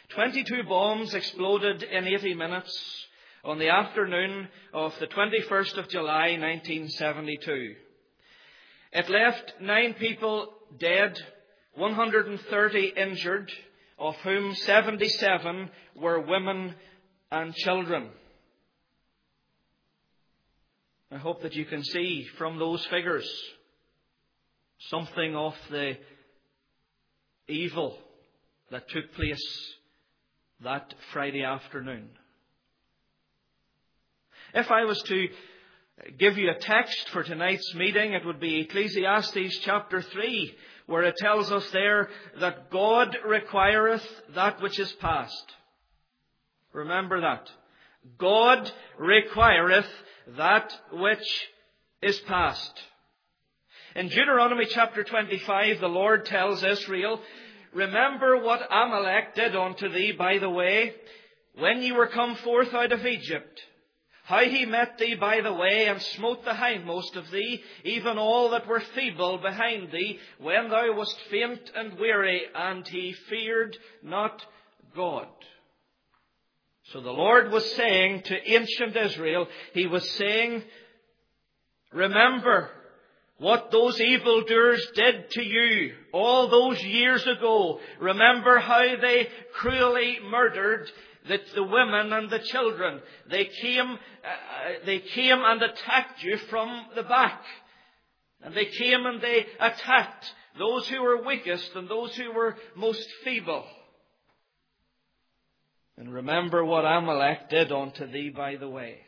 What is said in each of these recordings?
22 bombs exploded in 80 minutes on the afternoon of the 21st of July 1972. It left 9 people dead, 130 injured, of whom 77 were women and children. I hope that you can see from those figures something of the evil that took place that Friday afternoon. If I was to give you a text for tonight's meeting, it would be Ecclesiastes chapter 3, where it tells us there that God requireth that which is past. Remember that. God requireth that which is past. In Deuteronomy chapter 25, the Lord tells Israel, remember what Amalek did unto thee by the way, when ye were come forth out of Egypt, how he met thee by the way, and smote the hindmost of thee, even all that were feeble behind thee, when thou wast faint and weary, and he feared not God. So the Lord was saying to ancient Israel, He was saying, remember what those evildoers did to you all those years ago. Remember how they cruelly murdered the women and the children. They came and attacked you from the back. And they came and they attacked those who were weakest and those who were most feeble. And remember what Amalek did unto thee by the way.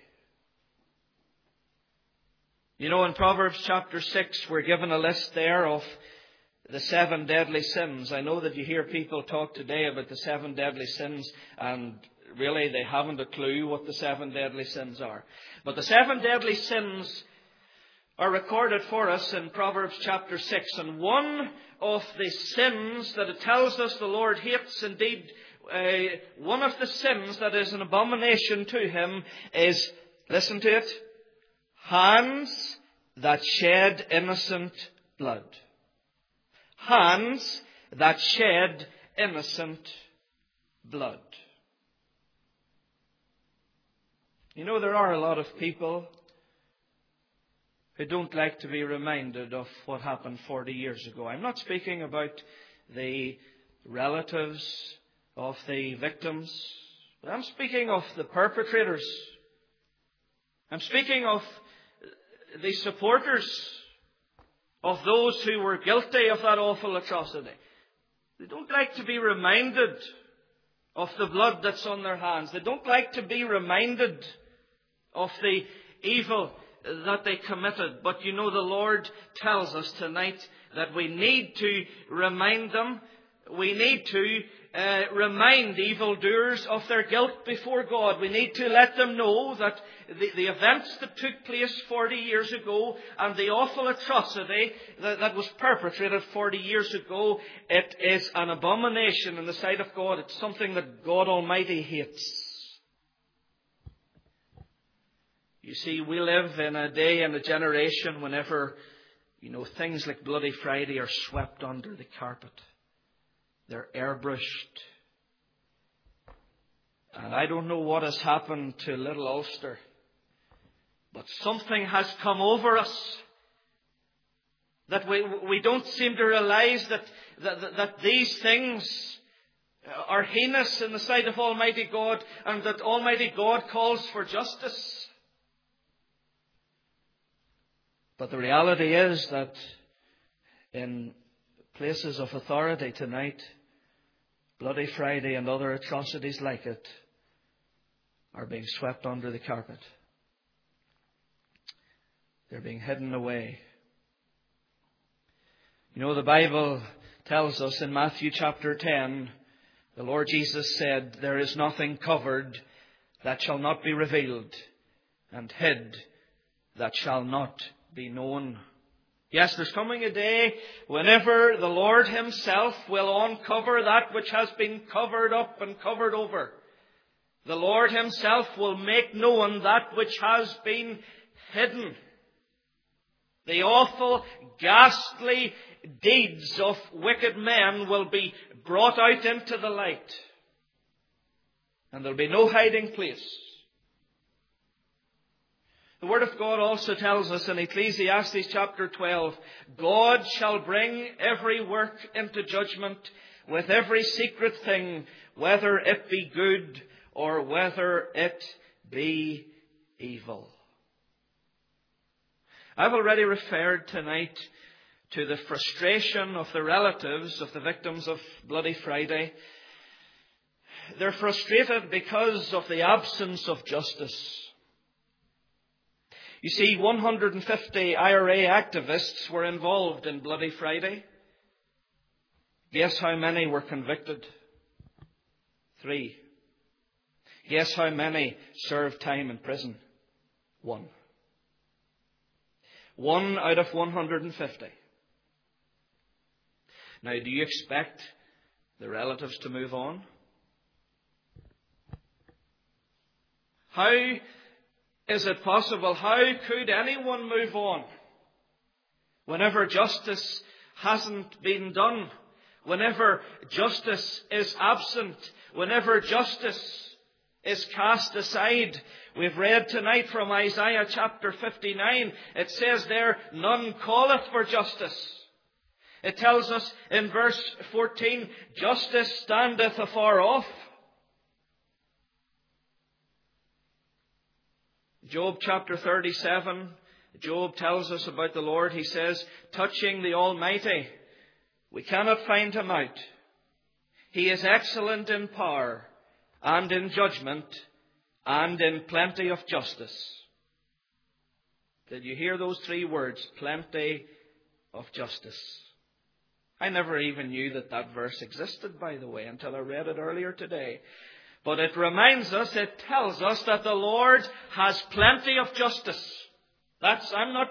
You know, in Proverbs chapter 6, we're given a list there of the 7 deadly sins. I know that you hear people talk today about the 7 deadly sins, and really they haven't a clue what the 7 deadly sins are. But the 7 deadly sins are recorded for us in Proverbs chapter 6. And one of the sins that it tells us the Lord hates, indeed, one of the sins that is an abomination to Him is, listen to it, hands that shed innocent blood. Hands that shed innocent blood. You know, there are a lot of people who don't like to be reminded of what happened 40 years ago. I'm not speaking about the relatives of the victims, but I'm speaking of the perpetrators. I'm speaking of the supporters of those who were guilty of that awful atrocity. They don't like to be reminded of the blood that's on their hands. They don't like to be reminded of the evil that they committed. But you know, the Lord tells us tonight that we need to remind them. We need to remind evildoers of their guilt before God. We need to let them know that the events that took place 40 years ago and the awful atrocity that was perpetrated 40 years ago, it is an abomination in the sight of God. It's something that God Almighty hates. You see, we live in a day and a generation whenever, things like Bloody Friday are swept under the carpet. They're airbrushed. And I don't know what has happened to little Ulster, but something has come over us that we don't seem to realize that these things are heinous in the sight of Almighty God, and that Almighty God calls for justice. But the reality is that in places of authority tonight, Bloody Friday and other atrocities like it are being swept under the carpet. They're being hidden away. The Bible tells us in Matthew chapter 10, the Lord Jesus said, there is nothing covered that shall not be revealed, and hid that shall not be known. Yes, there's coming a day whenever the Lord Himself will uncover that which has been covered up and covered over. The Lord Himself will make known that which has been hidden. The awful, ghastly deeds of wicked men will be brought out into the light. And there'll be no hiding place. The Word of God also tells us in Ecclesiastes chapter 12, God shall bring every work into judgment with every secret thing, whether it be good or whether it be evil. I've already referred tonight to the frustration of the relatives of the victims of Bloody Friday. They're frustrated because of the absence of justice. You see, 150 IRA activists were involved in Bloody Friday. Guess how many were convicted? 3. Guess how many served time in prison? 1. 1 out of 150. Now, do you expect the relatives to move on? How is it possible? How could anyone move on whenever justice hasn't been done? Whenever justice is absent? Whenever justice is cast aside? We've read tonight from Isaiah chapter 59. It says there, none calleth for justice. It tells us in verse 14, justice standeth afar off. Job chapter 37, Job tells us about the Lord. He says, touching the Almighty, we cannot find him out. He is excellent in power and in judgment and in plenty of justice. Did you hear those 3 words? Plenty of justice. I never even knew that verse existed, by the way, until I read it earlier today. But it reminds us, it tells us that the Lord has plenty of justice. I'm not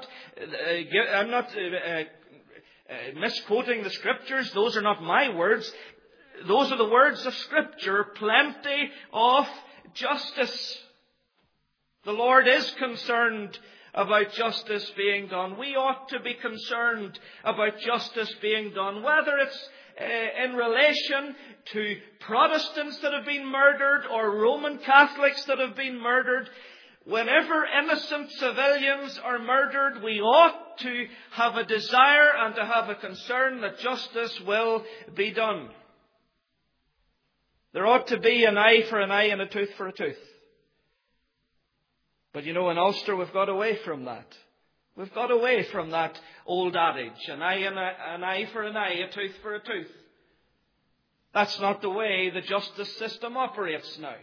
misquoting the Scriptures. Those are not my words. Those are the words of Scripture. Plenty of justice. The Lord is concerned about justice being done. We ought to be concerned about justice being done, whether it's in relation to Protestants that have been murdered or Roman Catholics that have been murdered. Whenever innocent civilians are murdered, we ought to have a desire and to have a concern that justice will be done. There ought to be an eye for an eye and a tooth for a tooth. But in Ulster we've got away from that. We've got away from that old adage, an eye for an eye, a tooth for a tooth. That's not the way the justice system operates now.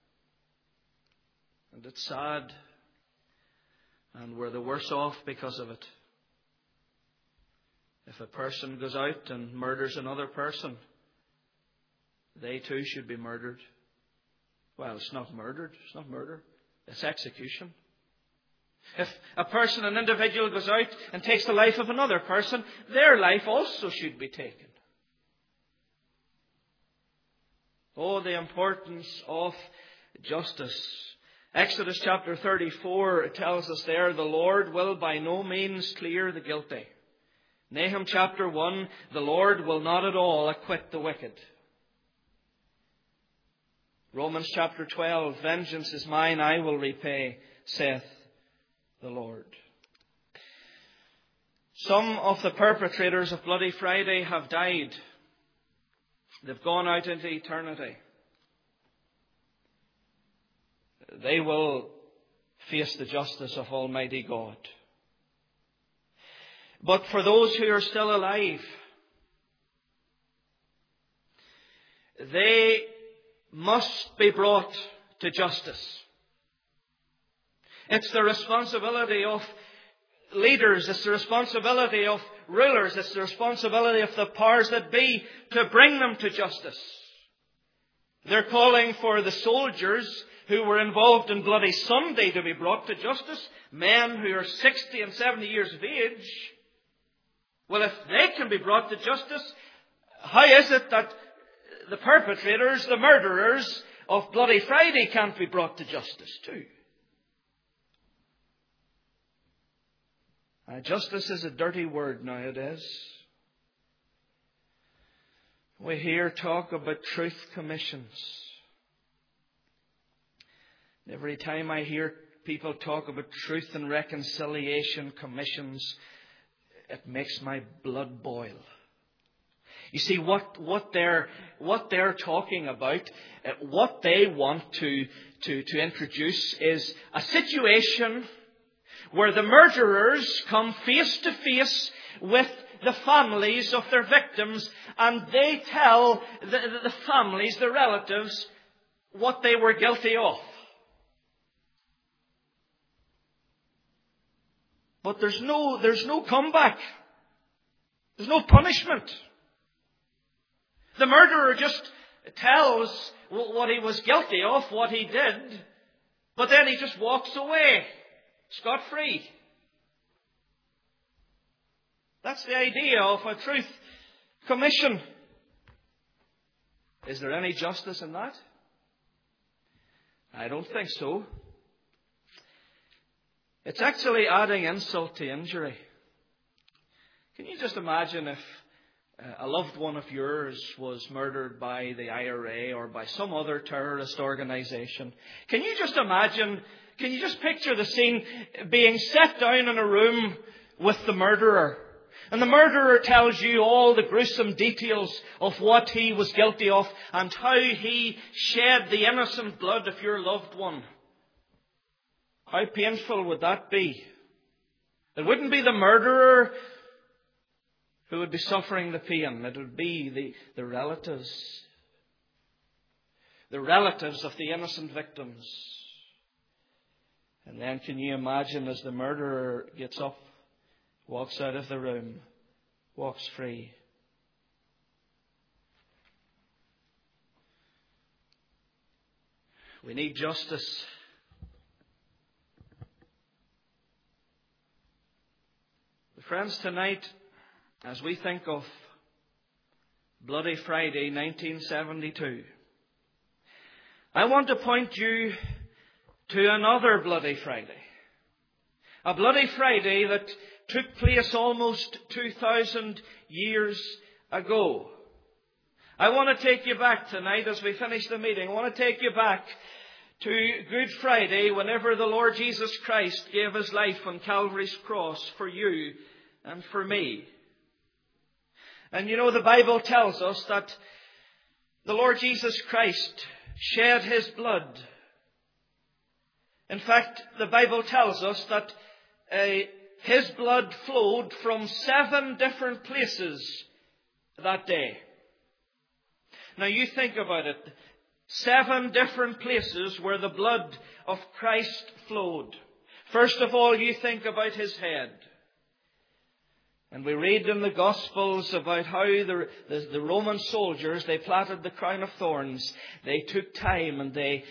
And it's sad. And we're the worse off because of it. If a person goes out and murders another person, they too should be murdered. Well, it's not murdered. It's not murder. It's execution. If an individual goes out and takes the life of another person, their life also should be taken. Oh, the importance of justice. Exodus chapter 34 tells us there, the Lord will by no means clear the guilty. Nahum chapter 1, the Lord will not at all acquit the wicked. Romans chapter 12, vengeance is mine, I will repay, saith the Lord. Some of the perpetrators of Bloody Friday have died. They've gone out into eternity. They will face the justice of Almighty God. But for those who are still alive, they must be brought to justice. It's the responsibility of leaders, it's the responsibility of rulers, it's the responsibility of the powers that be to bring them to justice. They're calling for the soldiers who were involved in Bloody Sunday to be brought to justice, men who are 60 and 70 years of age. Well, if they can be brought to justice, how is it that the perpetrators, the murderers of Bloody Friday can't be brought to justice too? Justice is a dirty word nowadays. We hear talk about truth commissions. Every time I hear people talk about truth and reconciliation commissions, it makes my blood boil. You see, what they're talking about, what they want to introduce is a situation where the murderers come face to face with the families of their victims, and they tell the families, the relatives, what they were guilty of. But there's no comeback. There's no punishment. The murderer just tells what he was guilty of, what he did, but then he just walks away, scot-free. That's the idea of a truth commission. Is there any justice in that? I don't think so. It's actually adding insult to injury. Can you just imagine if a loved one of yours was murdered by the IRA or by some other terrorist organization? Can you just picture the scene, being set down in a room with the murderer? And the murderer tells you all the gruesome details of what he was guilty of and how he shed the innocent blood of your loved one. How painful would that be? It wouldn't be the murderer who would be suffering the pain. It would be the relatives. The relatives of the innocent victims. And then can you imagine as the murderer gets up, walks out of the room, walks free? We need justice. Friends, tonight, as we think of Bloody Friday 1972, I want to point you to another Bloody Friday. A Bloody Friday that took place almost 2,000 years ago. I want to take you back tonight as we finish the meeting. I want to take you back to Good Friday, whenever the Lord Jesus Christ gave His life on Calvary's cross for you and for me. And you know, the Bible tells us that the Lord Jesus Christ shed His blood. In fact, the Bible tells us that His blood flowed from 7 different places that day. Now you think about it. 7 different places where the blood of Christ flowed. First of all, you think about His head. And we read in the Gospels about how the Roman soldiers, they plaited the crown of thorns. They took time and they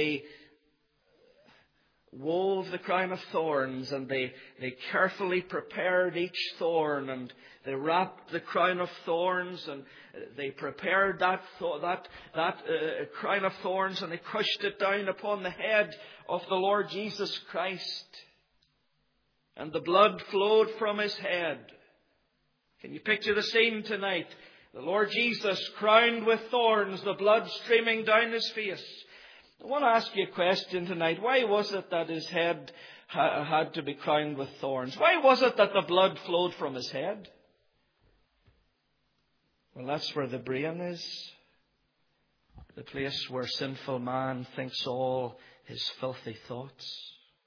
wove the crown of thorns, and they carefully prepared each thorn, and they wrapped the crown of thorns, and they prepared that crown of thorns, and they crushed it down upon the head of the Lord Jesus Christ. And the blood flowed from His head. Can you picture the scene tonight? The Lord Jesus crowned with thorns, the blood streaming down His face. I want to ask you a question tonight. Why was it that His head had to be crowned with thorns? Why was it that the blood flowed from His head? Well, that's where the brain is. The place where sinful man thinks all his filthy thoughts.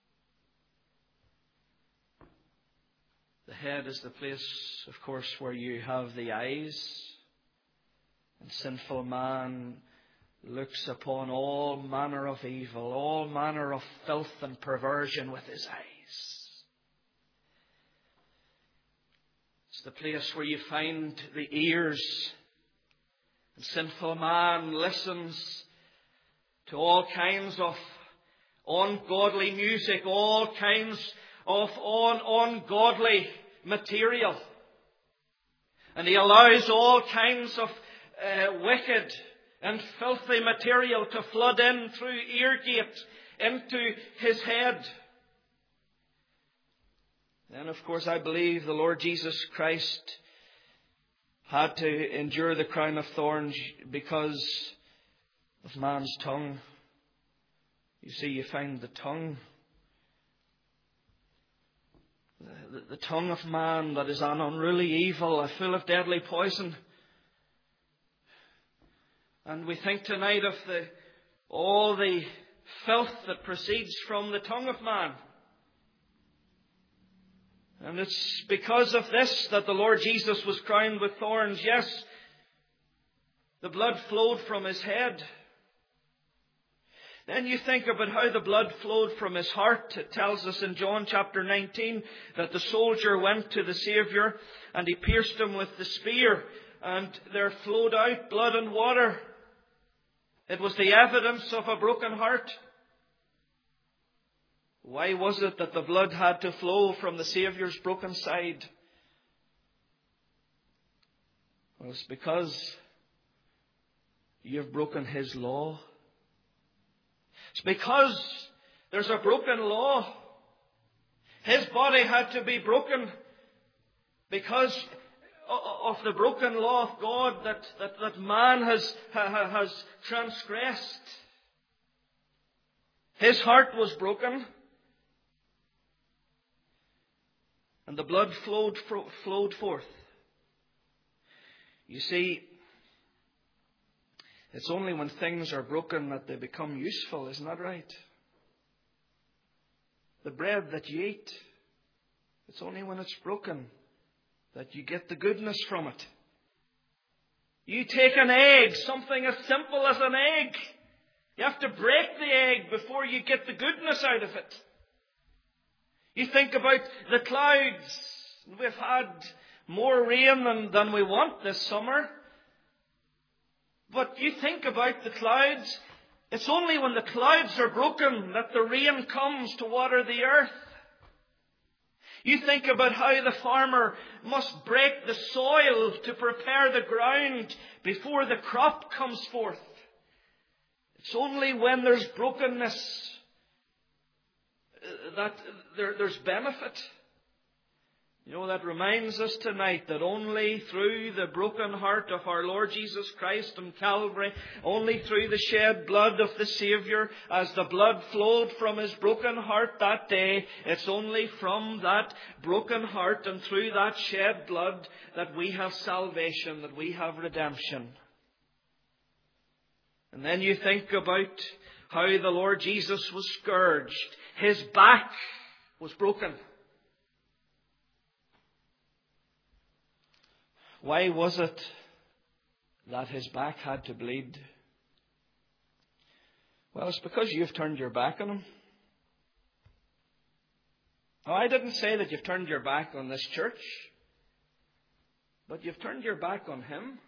The head is the place, of course, where you have the eyes. And sinful man looks upon all manner of evil, all manner of filth and perversion with his eyes. It's the place where you find the ears. And sinful man listens to all kinds of ungodly music, all kinds of ungodly material. And he allows all kinds of wicked and filthy material to flood in through ear gate into his head. Then, of course, I believe the Lord Jesus Christ had to endure the crown of thorns because of man's tongue. You see, you find the tongue. The tongue of man that is an unruly evil, full of deadly poison. And we think tonight of all the filth that proceeds from the tongue of man. And it's because of this that the Lord Jesus was crowned with thorns. Yes, the blood flowed from his head. Then you think about how the blood flowed from his heart. It tells us in John chapter 19 that the soldier went to the Saviour and he pierced him with the spear, and there flowed out blood and water. It was the evidence of a broken heart. Why was it that the blood had to flow from the Saviour's broken side? Well, it's because you've broken his law. It's because there's a broken law. His body had to be broken because of the broken law of God that man has transgressed. His heart was broken. And the blood flowed forth. You see, it's only when things are broken that they become useful, isn't that right? The bread that you eat, it's only when it's broken that you get the goodness from it. You take an egg, something as simple as an egg. You have to break the egg before you get the goodness out of it. You think about the clouds. We've had more rain than we want this summer. But you think about the clouds. It's only when the clouds are broken that the rain comes to water the earth. You think about how the farmer must break the soil to prepare the ground before the crop comes forth. It's only when there's brokenness that there's benefit. You know, that reminds us tonight that only through the broken heart of our Lord Jesus Christ on Calvary, only through the shed blood of the Saviour, as the blood flowed from his broken heart that day, it's only from that broken heart and through that shed blood that we have salvation, that we have redemption. And then you think about how the Lord Jesus was scourged. His back was broken. Why was it that his back had to bleed? Well, it's because you've turned your back on him. Oh, I didn't say that you've turned your back on this church, but you've turned your back on him.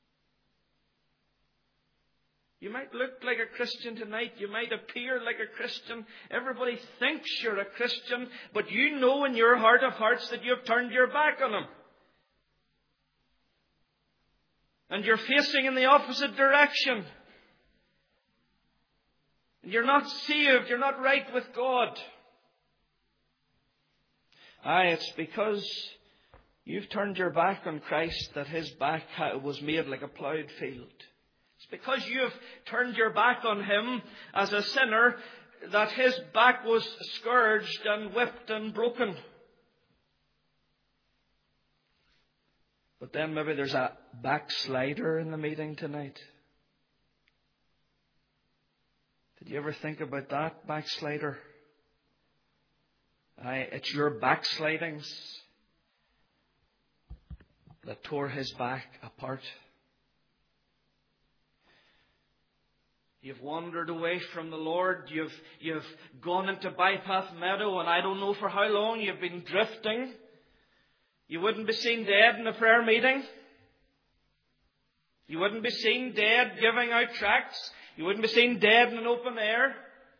You might look like a Christian tonight. You might appear like a Christian. Everybody thinks you're a Christian, but you know in your heart of hearts that you've turned your back on him. And you're facing in the opposite direction. And you're not saved. You're not right with God. It's because you've turned your back on Christ that his back was made like a ploughed field. It's because you've turned your back on him as a sinner that his back was scourged and whipped and broken. But then maybe there's a backslider in the meeting tonight. Did you ever think about that, backslider? It's your backslidings that tore his back apart. You've wandered away from the Lord. You've gone into Bypath Meadow, and I don't know for how long you've been drifting. You wouldn't be seen dead in a prayer meeting. You wouldn't be seen dead giving out tracts. You wouldn't be seen dead in an open air.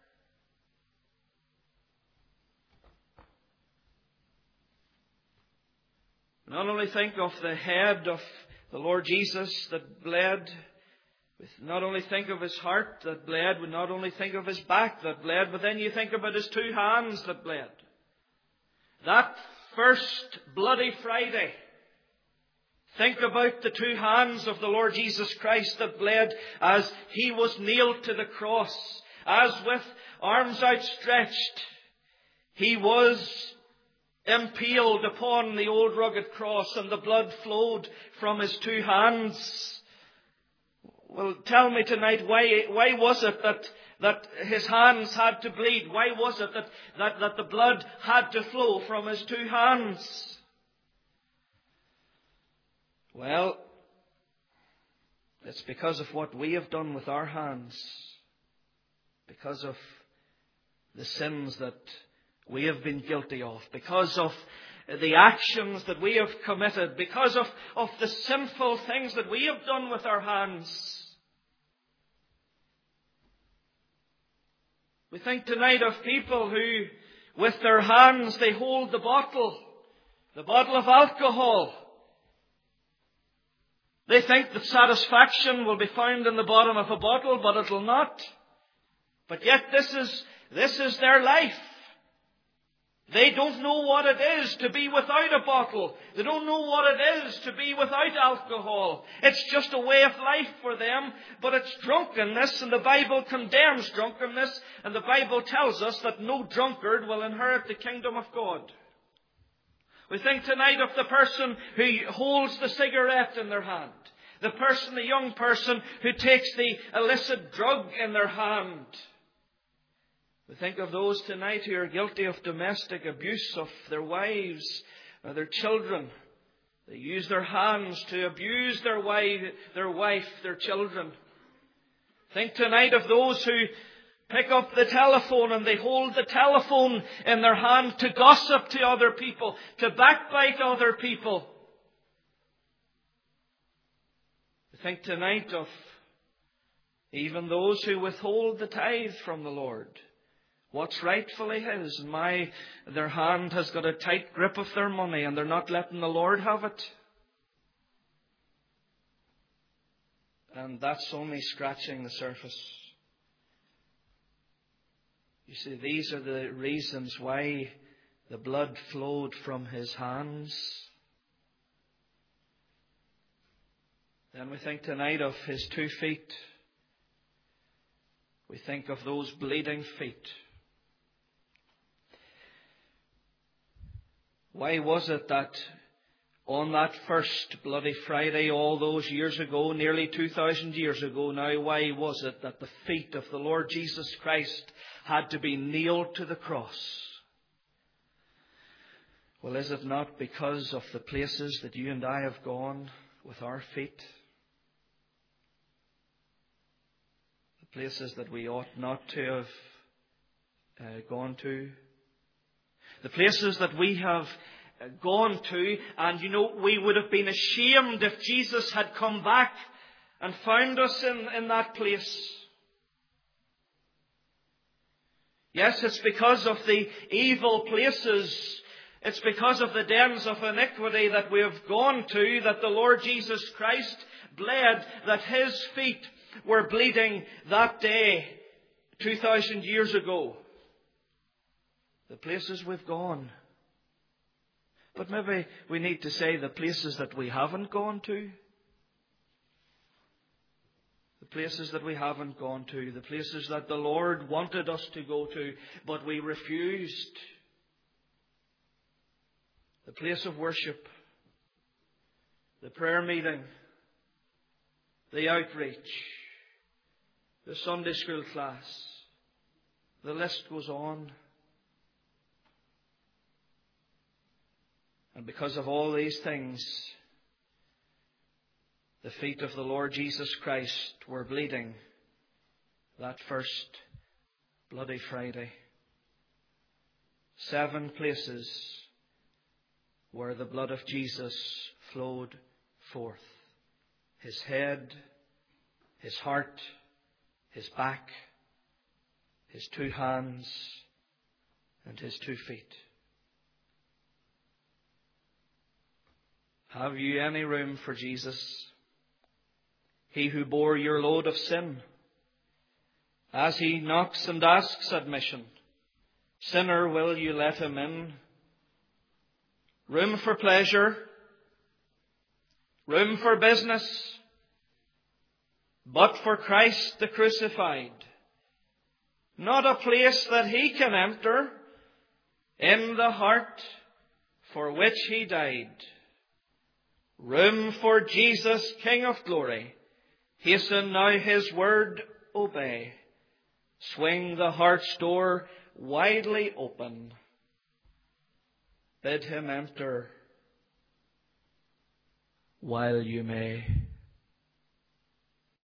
Not only think of the head of the Lord Jesus that bled, not only think of his heart that bled, we not only think of his back that bled, but then you think about his two hands that bled. That first Bloody Friday, think about the two hands of the Lord Jesus Christ that bled as he was nailed to the cross, as with arms outstretched, He was impaled upon the old rugged cross and the blood flowed from His two hands. Well, tell me tonight, why was it that His hands had to bleed? Why was it that the blood had to flow from His two hands? Well, it's because of what we have done with our hands. Because of the sins that we have been guilty of. Because of the actions that we have committed. Because of the sinful things that we have done with our hands. We think tonight of people who, with their hands, they hold the bottle of alcohol. They think that satisfaction will be found in the bottom of a bottle, but it will not. But yet this is their life. They don't know what it is to be without a bottle. They don't know what it is to be without alcohol. It's just a way of life for them, but it's drunkenness, and the Bible condemns drunkenness, and the Bible tells us that no drunkard will inherit the kingdom of God. We think tonight of the person who holds the cigarette in their hand. The young person who takes the illicit drug in their hand. We think of those tonight who are guilty of domestic abuse of their wives or their children. They use their hands to abuse their wife, their children. Think tonight of those who pick up the telephone and they hold the telephone in their hand to gossip to other people, to backbite other people. Think tonight of even those who withhold the tithe from the Lord. What's rightfully His, and their hand has got a tight grip of their money and they're not letting the Lord have it. And that's only scratching the surface. You see, these are the reasons why the blood flowed from His hands. Then we think tonight of His 2 feet. We think of those bleeding feet. Why was it that on that first Bloody Friday all those years ago, nearly 2,000 years ago now, why was it that the feet of the Lord Jesus Christ had to be nailed to the cross? Well, is it not because of the places that you and I have gone with our feet? The places that we ought not to have gone to? The places that we have gone to, and we would have been ashamed if Jesus had come back and found us in that place. Yes, it's because of the evil places, it's because of the dens of iniquity that we have gone to, that the Lord Jesus Christ bled, that His feet were bleeding that day 2,000 years ago. The places we've gone. But maybe we need to say the places that we haven't gone to. The places that we haven't gone to. The places that the Lord wanted us to go to, but we refused. The place of worship. The prayer meeting. The outreach. The Sunday school class. The list goes on. And because of all these things, the feet of the Lord Jesus Christ were bleeding that first Bloody Friday. 7 places where the blood of Jesus flowed forth. His head, His heart, His back, His 2 hands, and His 2 feet. Have you any room for Jesus? He who bore your load of sin. As He knocks and asks admission, sinner, will you let Him in? Room for pleasure. Room for business. But for Christ the crucified. not a place that He can enter in the heart for which He died. Room for Jesus, King of glory. Hasten now His word, obey. Swing the heart's door widely open. Bid Him enter while you may.